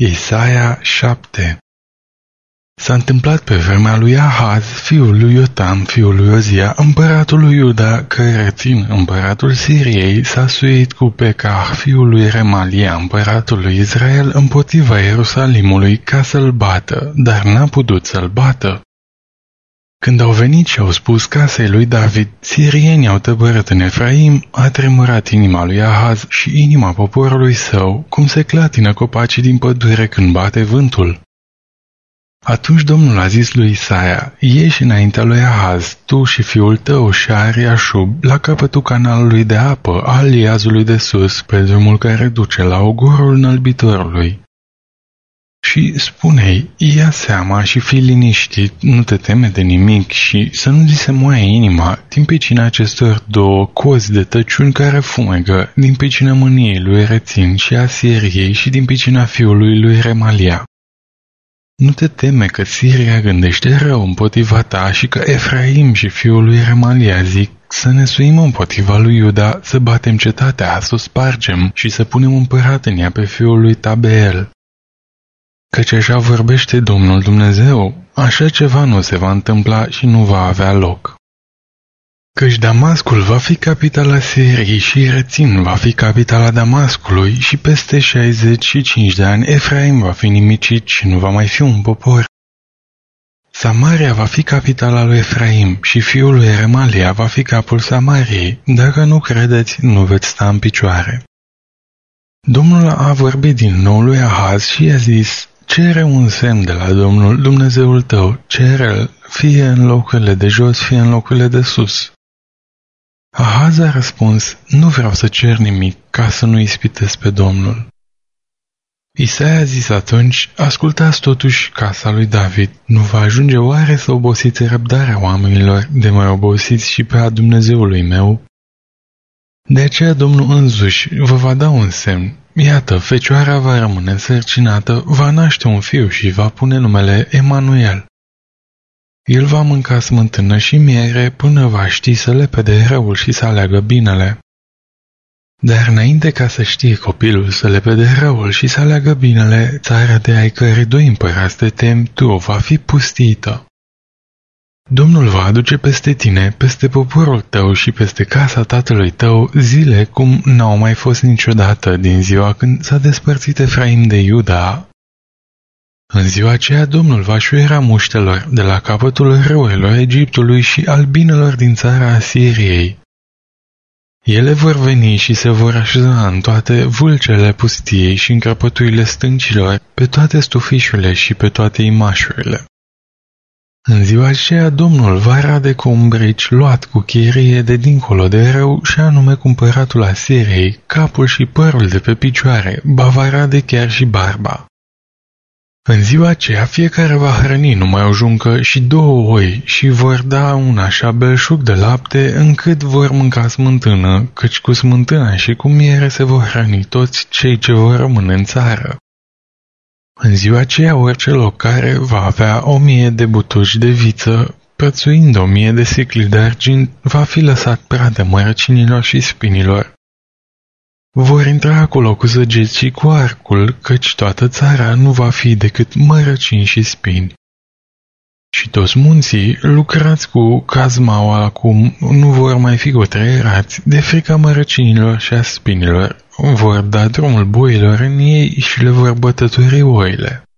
Isaia 7. S-a întâmplat pe vremea lui Ahaz, fiul lui Iotam, fiul lui Ozia, împăratul lui Iuda, că Rețin, împăratul Siriei, s-a suit cu Pecah, fiul lui Remalia, împăratul lui Israel, împotriva Ierusalimului ca să-l bată, dar n-a putut să-l bată. Când au venit și au spus casei lui David, sirienii au tăbărât în Efraim, a tremurat inima lui Ahaz și inima poporului său, cum se clatină copacii din pădure când bate vântul. Atunci Domnul a zis lui Isaia, ieși înaintea lui Ahaz, tu și fiul tău și Ariașub, la capătul canalului de apă, al Iazului de sus, pe drumul care duce la ogorul înălbitorului. Și spune-i, ia seama și fii liniștit, nu te teme de nimic și să nu ți se moaie inima din pricina acestor două cozi de tăciuni care fumegă, din pricina mâniei lui Rețin și a Siriei și din pricina fiului lui Remalia. Nu te teme că Siria gândește rău împotriva ta și că Efraim și fiul lui Remalia zic să ne suim împotriva lui Iuda, să batem cetatea, să o spargem și să punem împărat în ea pe fiul lui Tabeel. Căci așa vorbește Domnul Dumnezeu, așa ceva nu se va întâmpla și nu va avea loc. Căci Damascul va fi capitala Siriei și Rețin va fi capitala Damascului și peste 65 de ani Efraim va fi nimicit și nu va mai fi un popor. Samaria va fi capitala lui Efraim și fiul lui Remalia va fi capul Samariei. Dacă nu credeți, nu veți sta în picioare. Domnul a vorbit din nou lui Ahaz și i-a zis, cere un semn de la Domnul Dumnezeul tău, cere-l, fie în locurile de jos, fie în locurile de sus. Ahaz a răspuns, nu vreau să cer nimic ca să nu ispitesc pe Domnul. Isaia a zis atunci, ascultați totuși casa lui David, nu va ajunge oare să obosiți răbdarea oamenilor de mai obosiți și pe a Dumnezeului meu? De aceea Domnul însuși vă va da un semn. Iată, fecioara va rămâne însărcinată, va naște un fiu și va pune numele Emanuel. El va mânca smântână și miere până va ști să lepede răul și să aleagă binele. Dar înainte ca să știe copilul să lepede răul și să aleagă binele, țara de ai cărei doi împărați te temi, tu va fi pustită. Domnul va aduce peste tine, peste poporul tău și peste casa tatălui tău zile cum n-au mai fost niciodată din ziua când s-a despărțit Efraim de Iuda. În ziua aceea Domnul va șuiera muștelor de la capătul râurilor Egiptului și albinelor din țara Asiriei. Ele vor veni și se vor așeza în toate vâlcele pustiei și în crăpăturile stâncilor, pe toate stufișurile și pe toate imașurile. În ziua aceea Domnul va rade cu un brici luat cu chirie de dincolo de râu și anume cu împăratul Asiriei, capul și părul de pe picioare, ba va rade chiar și barba. În ziua aceea fiecare va hrăni numai o juncă și 2 oi și vor da un așa belșug de lapte încât vor mânca smântână, căci cu smântâna și cu miere se vor hrăni toți cei ce vor rămâne în țară. În ziua aceea orice locare va avea 1000 de butuci de viță, prețuind 1000 de sicli de argint, va fi lăsat pradă mărăcinilor și spinilor. Vor intra acolo cu săgeți și cu arcul, căci toată țara nu va fi decât mărăcini și spini. Și toți munții, lucrați cu cazmaua acum, nu vor mai fi cutreierați de frica mărăcinilor și a spinilor, vor da drumul boilor în ei și le vor bătături oile.